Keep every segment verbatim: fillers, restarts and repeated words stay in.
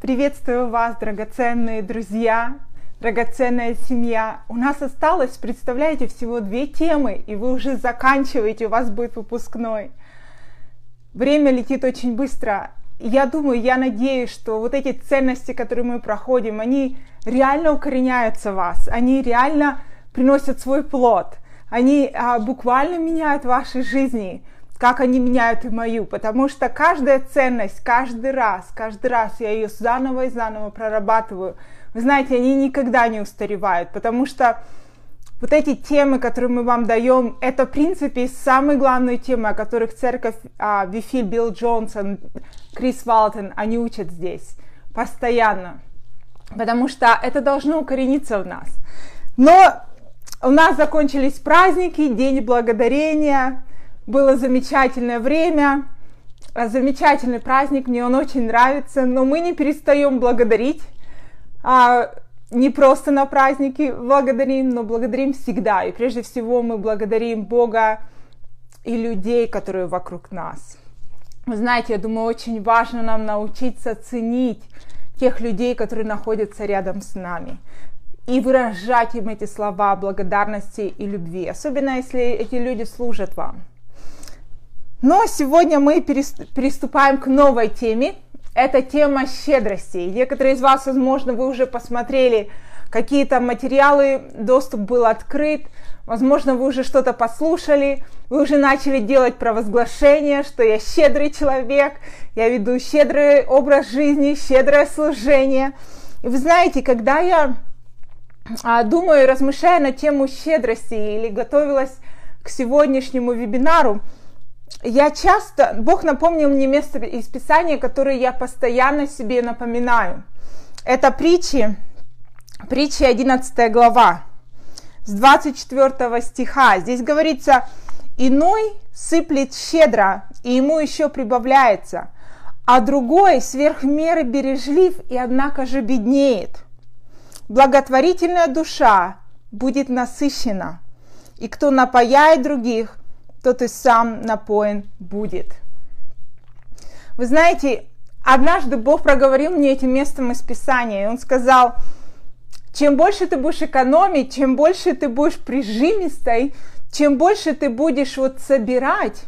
Приветствую вас, драгоценные друзья, драгоценная семья. У нас осталось, представляете, всего две темы, и вы уже заканчиваете, у вас будет выпускной. Время летит очень быстро. Я думаю, я надеюсь, что вот эти ценности, которые мы проходим, они реально укореняются в вас, они реально приносят свой плод, они а, буквально меняют ваши жизни, как они меняют и мою, потому что каждая ценность, каждый раз, каждый раз я ее заново и заново прорабатываю. Вы знаете, они никогда не устаревают, потому что вот эти темы, которые мы вам даем, это, в принципе, самые главные темы, о которых церковь а, Вифиль, Билл Джонсон, Крис Валтон, они учат здесь постоянно, потому что это должно укорениться в нас. Но у нас закончились праздники, День благодарения, было замечательное время, замечательный праздник, мне он очень нравится, но мы не перестаем благодарить, а, не просто на праздники благодарим, но благодарим всегда. И прежде всего мы благодарим Бога и людей, которые вокруг нас. Вы знаете, я думаю, очень важно нам научиться ценить тех людей, которые находятся рядом с нами, и выражать им эти слова благодарности и любви, особенно если эти люди служат вам. Но сегодня мы переступаем к новой теме. Это тема щедрости. Некоторые из вас, возможно, вы уже посмотрели какие-то материалы, доступ был открыт, возможно, вы уже что-то послушали, вы уже начали делать провозглашение, что я щедрый человек, я веду щедрый образ жизни, щедрое служение. И вы знаете, когда я думаю, размышляя на тему щедрости или готовилась к сегодняшнему вебинару, я часто, Бог напомнил мне место из Писания, которое я постоянно себе напоминаю. Это притчи, притчи одиннадцатая глава, с двадцать четвёртого стиха. Здесь говорится: «Иной сыплет щедро, и ему еще прибавляется, а другой сверх меры бережлив, и однако же беднеет. Благотворительная душа будет насыщена, и кто напояет других, тот и сам напоен будет». Вы знаете, однажды Бог проговорил мне этим местом из Писания, и Он сказал: чем больше ты будешь экономить, чем больше ты будешь прижимистой, чем больше ты будешь вот собирать,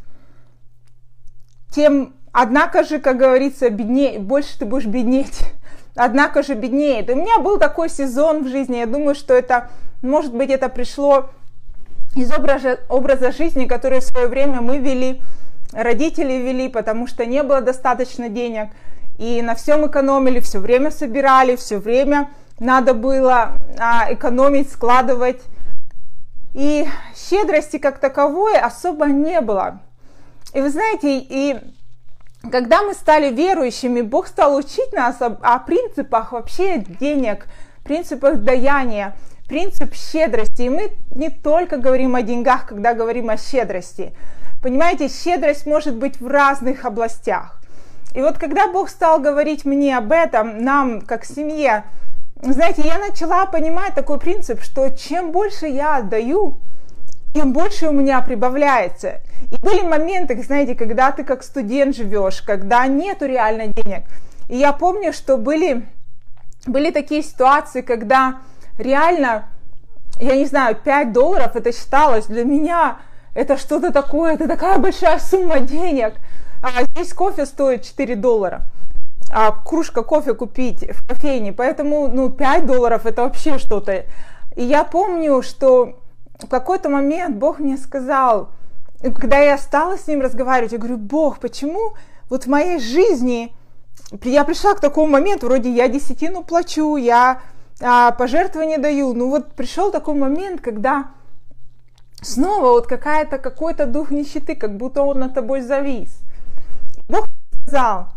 тем, однако же, как говорится, беднее, больше ты будешь беднеть, однако же беднеет. И у меня был такой сезон в жизни, я думаю, что это, может быть, это пришло из образа, образа жизни, который в свое время мы вели, родители вели, потому что не было достаточно денег, и на всем экономили, все время собирали, все время надо было а, экономить, складывать, и щедрости как таковой особо не было. И вы знаете, и когда мы стали верующими, Бог стал учить нас о, о принципах вообще денег, принципах даяния, принцип щедрости. И мы не только говорим о деньгах, когда говорим о щедрости. Понимаете, щедрость может быть в разных областях. И вот когда Бог стал говорить мне об этом, нам, как семье, знаете, я начала понимать такой принцип, что чем больше я отдаю, тем больше у меня прибавляется. И были моменты, знаете, когда ты как студент живешь, когда нету реально денег. И я помню, что были, были такие ситуации, когда реально, я не знаю, пять долларов это считалось для меня, это что-то такое, это такая большая сумма денег. А здесь кофе стоит четыре доллара, а кружка кофе купить в кофейне, поэтому, ну, пять долларов это вообще что-то. И я помню, что в какой-то момент Бог мне сказал, когда я стала с Ним разговаривать, я говорю: Бог, почему вот в моей жизни я пришла к такому моменту, вроде я десятину плачу, я а пожертвования даю, ну вот пришел такой момент, когда снова вот какая-то, какой-то дух нищеты, как будто он над тобой завис. Бог сказал: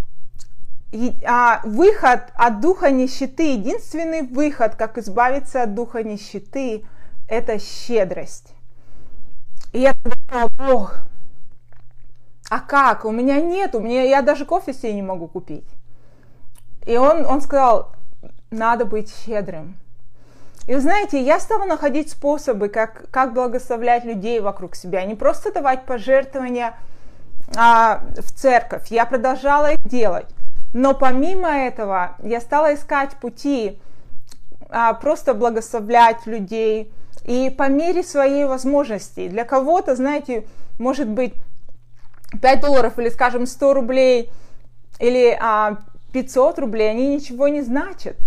а выход от духа нищеты, единственный выход, как избавиться от духа нищеты, это щедрость. И я сказала: Бог, а как? У меня нет, у меня, я даже кофе себе не могу купить. И он, он сказал: надо быть щедрым. И вы знаете, я стала находить способы, как, как благословлять людей вокруг себя, не просто давать пожертвования а, в церковь, я продолжала их делать. Но помимо этого я стала искать пути а, просто благословлять людей и по мере своей возможности. Для кого-то, знаете, может быть пять долларов или, скажем, сто рублей или а, пятьсот рублей, они ничего не значат,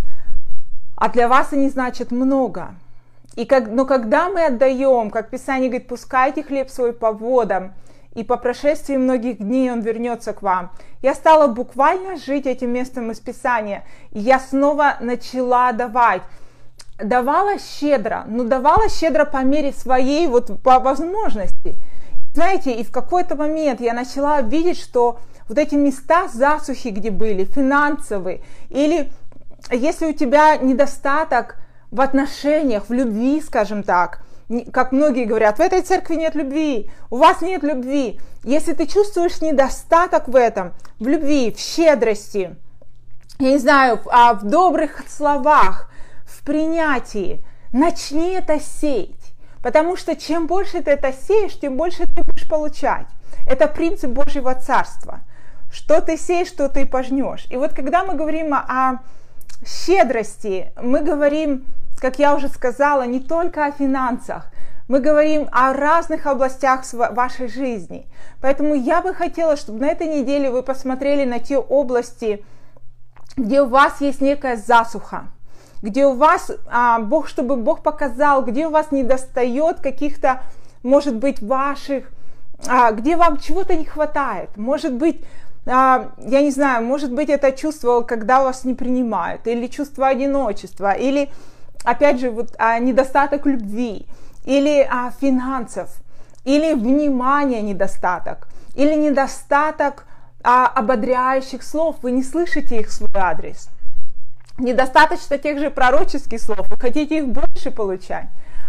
а для вас они значат много. И как, но когда мы отдаем, как Писание говорит, пускайте хлеб свой по водам, и по прошествии многих дней он вернется к вам. Я стала буквально жить этим местом из Писания, и я снова начала давать. Давала щедро, но давала щедро по мере своей, вот по возможности. Знаете, и в какой-то момент я начала видеть, что вот эти места засухи, где были, финансовые, или если у тебя недостаток в отношениях, в любви, скажем так, как многие говорят, в этой церкви нет любви, у вас нет любви. Если ты чувствуешь недостаток в этом, в любви, в щедрости, я не знаю, в, в добрых словах, в принятии, начни это сеять. Потому что чем больше ты это сеешь, тем больше ты будешь получать. Это принцип Божьего Царства. Что ты сеешь, что ты пожнешь. И вот когда мы говорим о щедрости, мы говорим, как я уже сказала, не только о финансах, мы говорим о разных областях вашей жизни. Поэтому я бы хотела, чтобы на этой неделе вы посмотрели на те области, где у вас есть некая засуха, где у вас, а, Бог, чтобы Бог показал, где у вас недостает каких-то, может быть, ваших, а, где вам чего-то не хватает. Может быть, а, я не знаю, может быть, это чувство, когда вас не принимают, или чувство одиночества, или опять же, вот, а, недостаток любви, или а, финансов, или внимания недостаток, или недостаток а, ободряющих слов, вы не слышите их в свой адрес. Недостаточно тех же пророческих слов, вы хотите их больше получать.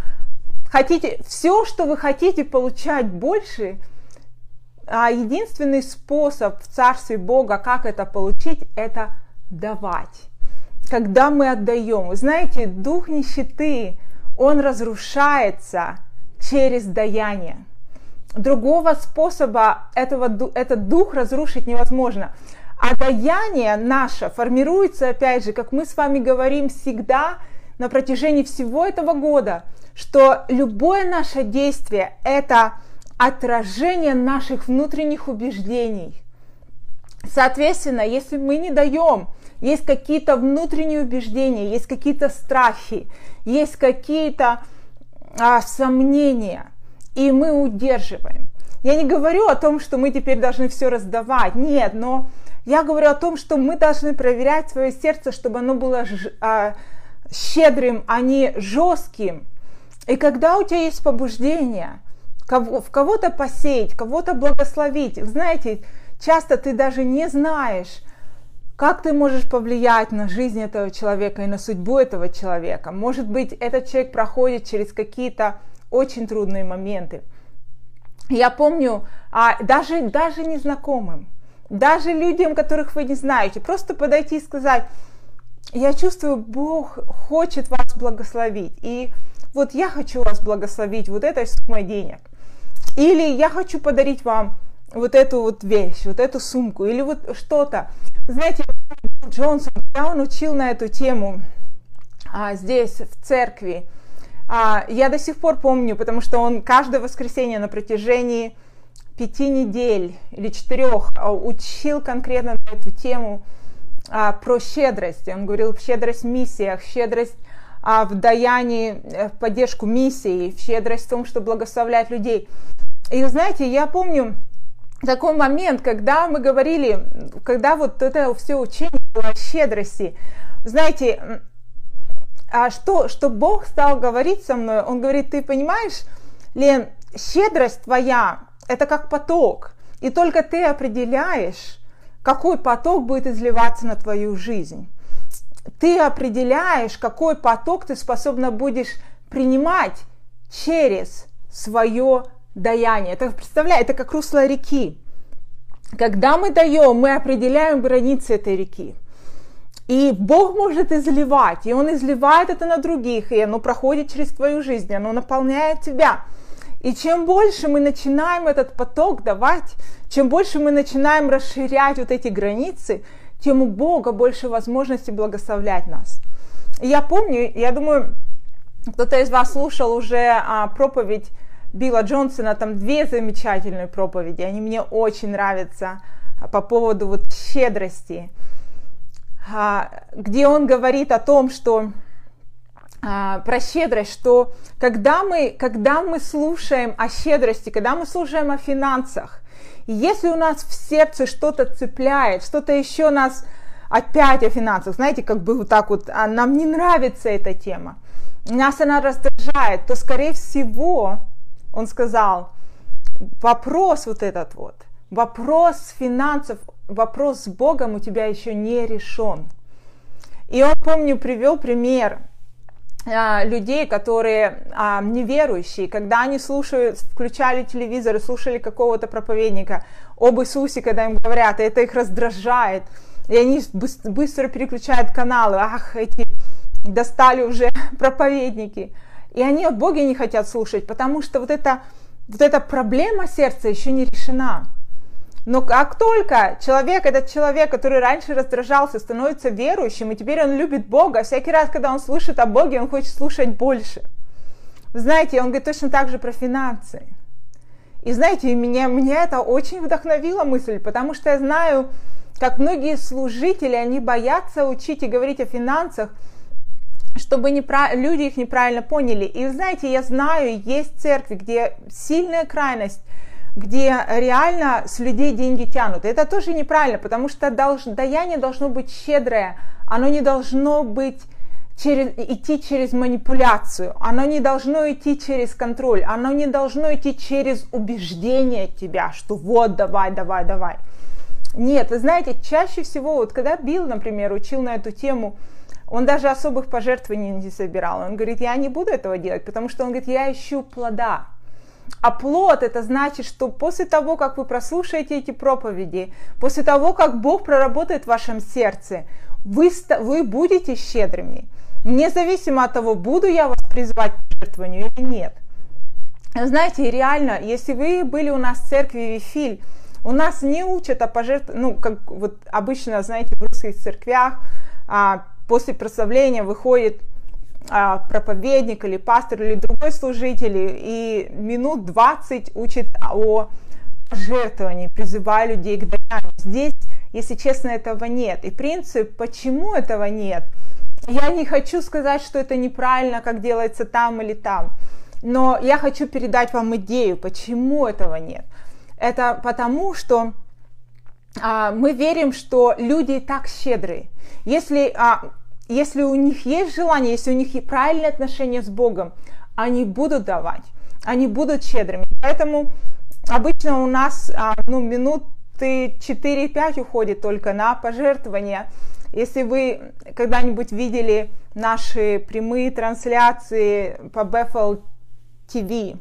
Хотите, все, что вы хотите получать больше, а, единственный способ в Царстве Бога, как это получить, это давать. Когда мы отдаем, вы знаете, дух нищеты, он разрушается через даяние. Другого способа этого, этот дух разрушить невозможно. А даяние наше формируется, опять же, как мы с вами говорим всегда на протяжении всего этого года, что любое наше действие – это отражение наших внутренних убеждений. Соответственно, если мы не даем, есть какие-то внутренние убеждения, есть какие-то страхи, есть какие-то а, сомнения, и мы удерживаем. Я не говорю о том, что мы теперь должны все раздавать, нет, но я говорю о том, что мы должны проверять свое сердце, чтобы оно было ж, а, щедрым, а не жестким. И когда у тебя есть побуждение кого, в кого-то посеять, кого-то благословить, знаете, часто ты даже не знаешь, как ты можешь повлиять на жизнь этого человека и на судьбу этого человека. Может быть, этот человек проходит через какие-то очень трудные моменты. Я помню, а, даже, даже незнакомым, даже людям, которых вы не знаете, просто подойти и сказать: я чувствую, Бог хочет вас благословить, и вот я хочу вас благословить вот этой суммой денег. Или я хочу подарить вам вот эту вот вещь, вот эту сумку, или вот что-то. Знаете, Джонсон, когда он учил на эту тему а, здесь, в церкви, а, я до сих пор помню, потому что он каждое воскресенье на протяжении пяти недель или четырех а, учил конкретно на эту тему а, про щедрость. Он говорил щедрость в миссиях, щедрость а, в даянии, в поддержку миссии, щедрость в том, чтобы благословлять людей. И знаете, я помню такой момент, когда мы говорили, когда вот это все учение было о щедрости, знаете, а что, что Бог стал говорить со мной, Он говорит: ты понимаешь, Лен, щедрость твоя – это как поток, и только ты определяешь, какой поток будет изливаться на твою жизнь. Ты определяешь, какой поток ты способна будешь принимать через свое даяние. Это, представляете, это как русло реки. Когда мы даем, мы определяем границы этой реки. И Бог может изливать, и Он изливает это на других, и оно проходит через твою жизнь, оно наполняет тебя. И чем больше мы начинаем этот поток давать, чем больше мы начинаем расширять вот эти границы, тем у Бога больше возможностей благословлять нас. И я помню, я думаю, кто-то из вас слушал уже а, проповедь Билла Джонсона, там две замечательные проповеди, они мне очень нравятся по поводу вот щедрости, а, где он говорит о том, что а, про щедрость, что когда мы, когда мы слушаем о щедрости, когда мы слушаем о финансах, и если у нас в сердце что-то цепляет, что-то еще нас опять о финансах, знаете, как бы вот так вот, а нам не нравится эта тема, нас она раздражает, то, скорее всего, он сказал, вопрос вот этот вот, вопрос финансов, вопрос с Богом у тебя еще не решен. И он, помню, привел пример а, людей, которые а, неверующие, когда они слушают, включали телевизор и слушали какого-то проповедника об Иисусе, когда им говорят, и это их раздражает, и они быстро переключают каналы, ах, эти достали уже проповедники. И они о Боге не хотят слушать, потому что вот эта, вот эта проблема сердца еще не решена. Но как только человек, этот человек, который раньше раздражался, становится верующим, и теперь он любит Бога, всякий раз, когда он слышит о Боге, он хочет слушать больше. Вы знаете, он говорит точно так же про финансы. И знаете, меня, меня это очень вдохновила мысль, потому что я знаю, как многие служители, они боятся учить и говорить о финансах, чтобы непра... люди их неправильно поняли. И знаете, я знаю, есть церкви, где сильная крайность, где реально с людей деньги тянут. И это тоже неправильно, потому что долж... даяние должно быть щедрое, оно не должно быть через... идти через манипуляцию, оно не должно идти через контроль, оно не должно идти через убеждение тебя, что вот, давай, давай, давай. Нет, вы знаете, чаще всего, вот когда Билл, например, учил на эту тему, он даже особых пожертвований не собирал. Он говорит, я не буду этого делать, потому что он говорит, я ищу плода. А плод, это значит, что после того, как вы прослушаете эти проповеди, после того, как Бог проработает в вашем сердце, вы, вы будете щедрыми. Независимо от того, буду я вас призывать к пожертвованию или нет. Знаете, реально, если вы были у нас в церкви Вифиль, у нас не учат о пожертвовании, ну, как вот обычно, знаете, в русских церквях, а, после прославления выходит а, проповедник или пастор или другой служитель и минут двадцать учит о пожертвовании, призывая людей к даянию. Здесь, если честно, этого нет. И принцип, почему этого нет, я не хочу сказать, что это неправильно, как делается там или там, но я хочу передать вам идею, почему этого нет. Это потому, что а, мы верим, что люди и так щедрые. Если, а, если у них есть желание, если у них есть правильные отношения с Богом, они будут давать, они будут щедрыми. Поэтому обычно у нас а, ну, минуты четыре-пять уходит только на пожертвования. Если вы когда-нибудь видели наши прямые трансляции по Bethel ти ви,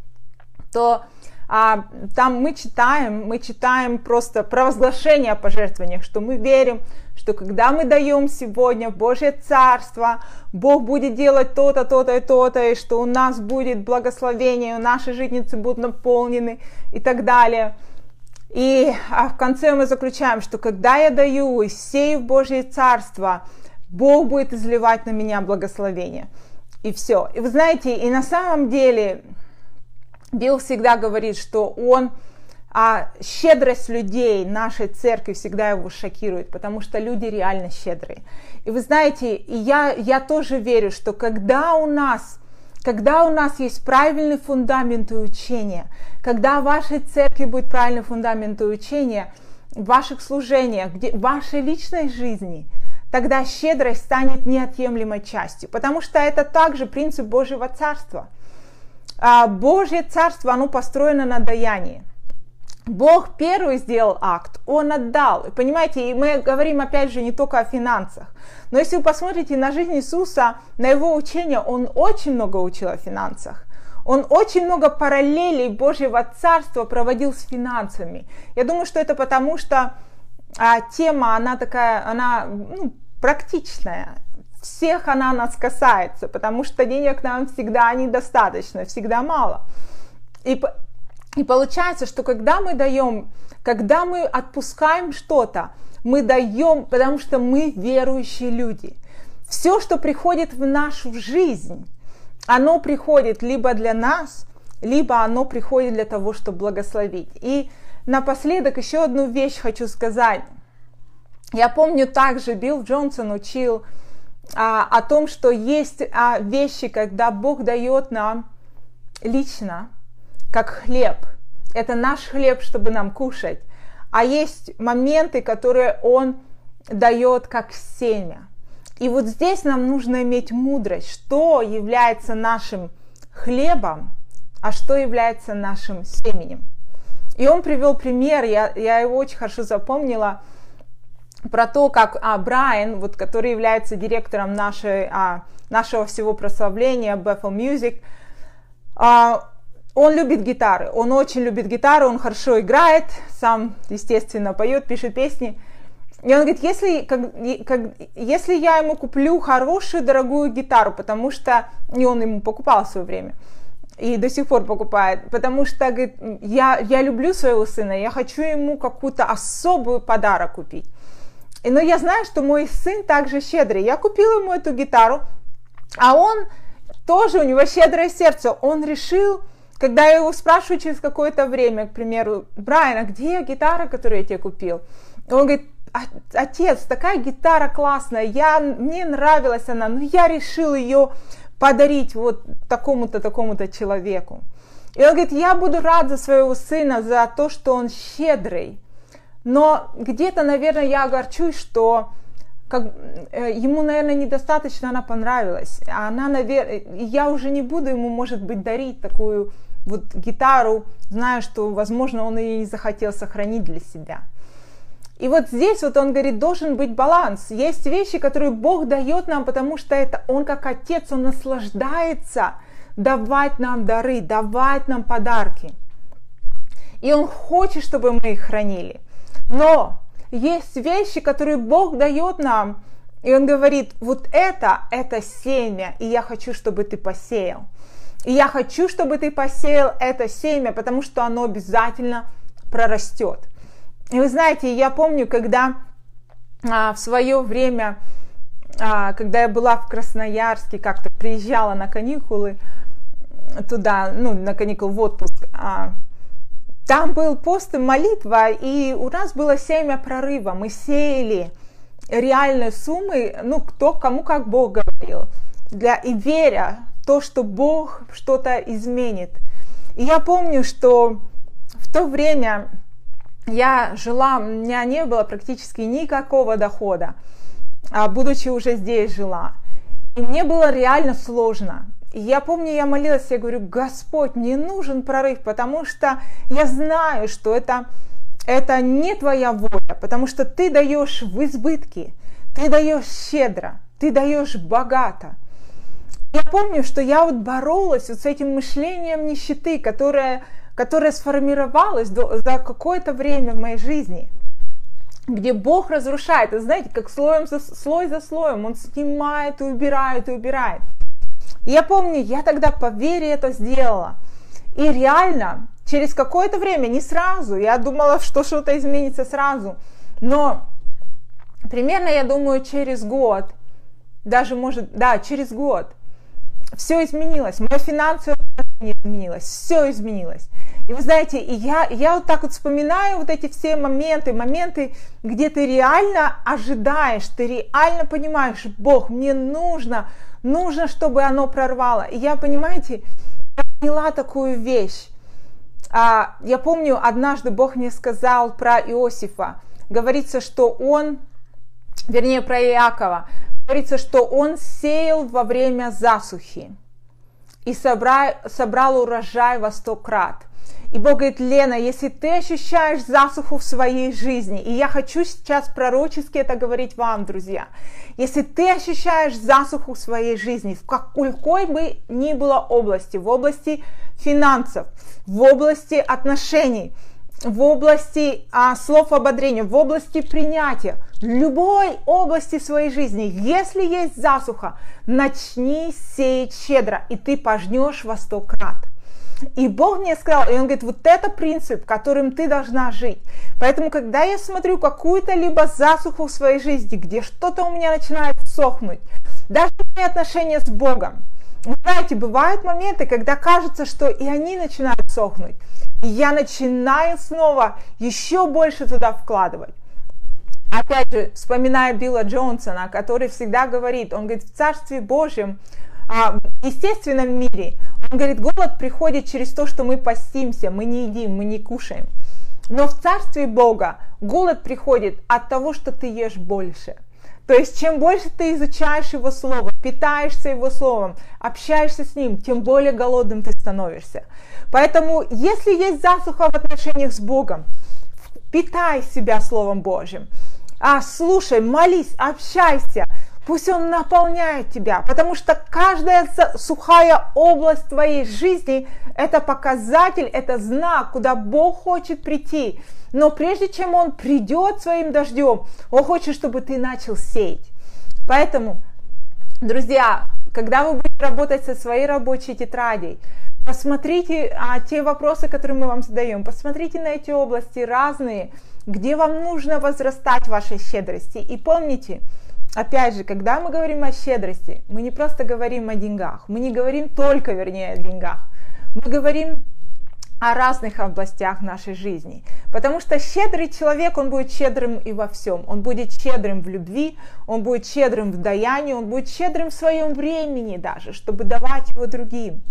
то а, там мы читаем, мы читаем просто провозглашение о пожертвованиях, что мы верим, что когда мы даем сегодня в Божье Царство, Бог будет делать то-то, то-то и то-то, и что у нас будет благословение, наши житницы будут наполнены и так далее. И а в конце мы заключаем, что когда я даю и сею в Божье Царство, Бог будет изливать на меня благословение. И все. И вы знаете, и на самом деле Билл всегда говорит, что он, а, щедрость людей нашей церкви всегда его шокирует, потому что люди реально щедрые. И вы знаете, и я, я тоже верю, что когда у нас, когда у нас есть правильный фундамент и учение, когда в вашей церкви будет правильный фундамент и учение, в ваших служениях, где, в вашей личной жизни, тогда щедрость станет неотъемлемой частью, потому что это также принцип Божьего Царства. Божье Царство, оно построено на даянии. Бог первый сделал акт, Он отдал. И понимаете, и мы говорим опять же не только о финансах. Но если вы посмотрите на жизнь Иисуса, на Его учение, Он очень много учил о финансах. Он очень много параллелей Божьего Царства проводил с финансами. Я думаю, что это потому, что а, тема, она такая, она ну, практичная. Всех она нас касается, потому что денег нам всегда недостаточно, всегда мало. И, и получается, что когда мы даем, когда мы отпускаем что-то, Мы даем, потому что мы верующие люди. Все, что приходит в нашу жизнь, оно приходит либо для нас, либо оно приходит для того, чтобы благословить. И напоследок еще одну вещь хочу сказать. Я помню, также Билл Джонсон учил а, о том, что есть а, вещи, когда Бог дает нам лично, как хлеб. Это наш хлеб, чтобы нам кушать. А есть моменты, которые Он дает как семя. И вот здесь нам нужно иметь мудрость, что является нашим хлебом, а что является нашим семенем. И он привел пример, я, я его очень хорошо запомнила, про то, как а, Брайан, вот, который является директором нашей, а, нашего всего прославления, Bethel Music, а, он любит гитары, он очень любит гитару, он хорошо играет, сам, естественно, поет, пишет песни. И он говорит, если, как, как, если я ему куплю хорошую, дорогую гитару, потому что, и он ему покупал в свое время, и до сих пор покупает, потому что, говорит, я, я люблю своего сына, я хочу ему какую-то особую подарок купить. Но я знаю, что мой сын также щедрый. Я купила ему эту гитару, а он тоже, у него щедрое сердце. Он решил, когда я его спрашиваю через какое-то время, к примеру, Брайан, а где гитара, которую я тебе купил? Он говорит, отец, такая гитара классная, я, мне нравилась она, но я решил ее подарить вот такому-то, такому-то человеку. И он говорит, я буду рад за своего сына, за то, что он щедрый. Но где-то, наверное, я огорчусь, что как, э, ему, наверное, недостаточно она понравилась. А она, наверное, я уже не буду ему, может быть, дарить такую вот гитару, зная, что, возможно, он ее не захотел сохранить для себя. И вот здесь вот он говорит, должен быть баланс. Есть вещи, которые Бог дает нам, потому что это Он как Отец, Он наслаждается давать нам дары, давать нам подарки. И Он хочет, чтобы мы их хранили. Но есть вещи, которые Бог дает нам, и Он говорит, вот это, это семя, и я хочу, чтобы ты посеял. И я хочу, чтобы ты посеял это семя, потому что оно обязательно прорастет. И вы знаете, я помню, когда а, в свое время, а, когда я была в Красноярске, как-то приезжала на каникулы туда, ну, на каникулы в отпуск, а, там был пост и молитва, и у нас было семя прорыва. Мы сеяли реальные суммы, ну, кто, кому как Бог говорил, для, и веря в то, что Бог что-то изменит. И я помню, что в то время я жила, у меня не было практически никакого дохода, а будучи уже здесь жила. И мне было реально сложно. И я помню, я молилась, я говорю, Господь, мне нужен прорыв, потому что я знаю, что это, это не твоя воля, потому что ты даешь в избытке, ты даешь щедро, ты даешь богато. Я помню, что я вот боролась вот с этим мышлением нищеты, которое, которое сформировалось за какое-то время в моей жизни, где Бог разрушает, и знаете, как слоем за, слой за слоем, Он снимает и убирает, и убирает. И я помню, я тогда по вере это сделала. И реально, через какое-то время, не сразу, я думала, что что-то изменится сразу, но примерно, я думаю, через год, даже может, да, через год, все изменилось, мое финансовое положение изменилось, все изменилось. И вы знаете, и я, я вот так вот вспоминаю вот эти все моменты, моменты, где ты реально ожидаешь, ты реально понимаешь, Бог, мне нужно, нужно, чтобы оно прорвало. И я, понимаете, я поняла такую вещь. А, я помню, однажды Бог мне сказал про Иосифа. Говорится, что он, вернее, про Иакова, говорится, что он сеял во время засухи и собрал, собрал урожай во сто крат. И Бог говорит, Лена, если ты ощущаешь засуху в своей жизни, и я хочу сейчас пророчески это говорить вам, друзья, если ты ощущаешь засуху в своей жизни, в какой бы ни было области, в области финансов, в области отношений, в области а, слов ободрения, в области принятия, в любой области своей жизни, если есть засуха, начни сеять щедро, и ты пожнешь во сто крат. И Бог мне сказал, и Он говорит, вот это принцип, которым ты должна жить. Поэтому, когда я смотрю какую-то либо засуху в своей жизни, где что-то у меня начинает сохнуть, даже мои отношения с Богом, вы знаете, бывают моменты, когда кажется, что и они начинают сохнуть. И я начинаю снова еще больше туда вкладывать. Опять же, вспоминая Билла Джонсона, который всегда говорит, он говорит, в Царстве Божьем, в естественном мире, он говорит, голод приходит через то, что мы постимся, мы не едим, мы не кушаем. Но в Царстве Бога голод приходит от того, что ты ешь больше. То есть, чем больше ты изучаешь Его Слово, питаешься Его Словом, общаешься с Ним, тем более голодным ты становишься. Поэтому, если есть засуха в отношениях с Богом, питай себя Словом Божьим. А, слушай, молись, общайся. Пусть Он наполняет тебя, потому что каждая сухая область твоей жизни – это показатель, это знак, куда Бог хочет прийти. Но прежде чем Он придет своим дождем, Он хочет, чтобы ты начал сеять. Поэтому, друзья, когда вы будете работать со своей рабочей тетрадью, посмотрите а, те вопросы, которые мы вам задаем, посмотрите на эти области разные, где вам нужно возрастать в вашей щедрости. И помните, опять же, когда мы говорим о щедрости, мы не просто говорим о деньгах, мы не говорим только, вернее, о деньгах, мы говорим о разных областях нашей жизни. Потому что щедрый человек, он будет щедрым и во всем. Он будет щедрым в любви, он будет щедрым в даянии, он будет щедрым в своем времени даже, чтобы давать его другим.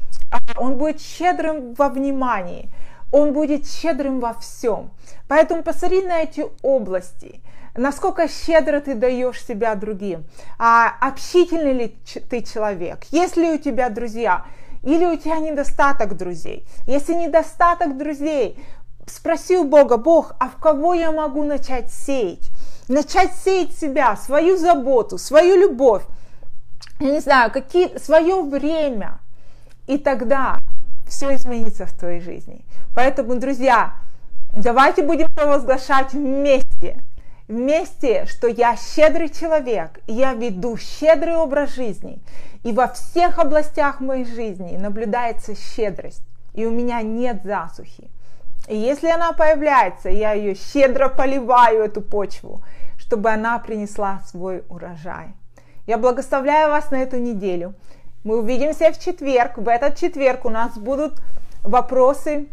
Он будет щедрым во внимании, он будет щедрым во всем. Поэтому посмотри на эти области. Насколько щедро ты даешь себя другим, а общительный ли ты человек, есть ли у тебя друзья, или у тебя недостаток друзей. Если недостаток друзей, спроси у Бога, Бог, а в кого я могу начать сеять? Начать сеять себя, свою заботу, свою любовь, я не знаю, какие, свое время, и тогда все изменится в твоей жизни. Поэтому, друзья, давайте будем провозглашать вместе, Вместе, что я щедрый человек, и я веду щедрый образ жизни, и во всех областях моей жизни наблюдается щедрость, и у меня нет засухи. И если она появляется, я ее щедро поливаю, эту почву, чтобы она принесла свой урожай. Я благословляю вас на эту неделю. Мы увидимся в четверг. В этот четверг у нас будут вопросы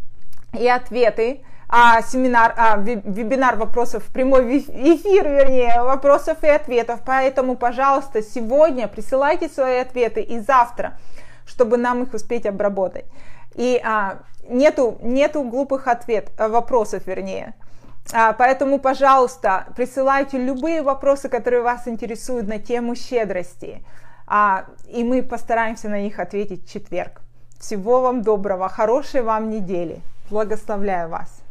и ответы. А, семинар, а, вебинар вопросов, прямой эфир, вернее, вопросов и ответов. Поэтому, пожалуйста, сегодня присылайте свои ответы и завтра, чтобы нам их успеть обработать. И а, нету, нету глупых ответов, вопросов, вернее. А, поэтому, пожалуйста, присылайте любые вопросы, которые вас интересуют на тему щедрости. А, и мы постараемся на них ответить в четверг. Всего вам доброго, хорошей вам недели. Благословляю вас.